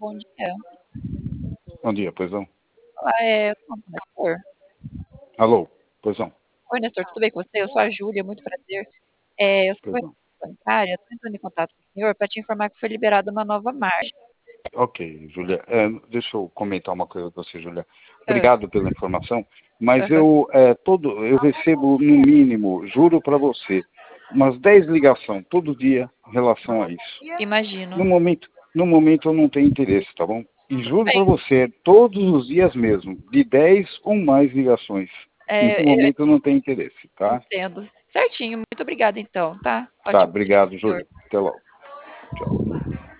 bom dia. Bom dia, pois não? Olá, com o Nestor. Alô, pois não? Oi, Nestor, tudo bem com você? Eu sou a Júlia, muito prazer. Eu sou Pois não. bancária, estou entrando em contato com o senhor para te informar que foi liberada uma nova margem. Ok, Júlia. Deixa eu comentar uma coisa com você, Júlia. Ah, Obrigado pela informação, mas aham. eu recebo, no mínimo, juro para você, umas 10 ligações todo dia em relação a isso. Imagino. No momento eu não tenho interesse, tá bom? E Tudo juro bem. para você, todos os dias mesmo, de 10 ou mais ligações. No Eu momento eu não tenho interesse, tá? entendo. Certinho, muito obrigada então, tá? Tá, Ótimo dia, obrigado, senhor. Júlia. Até logo. Tchau.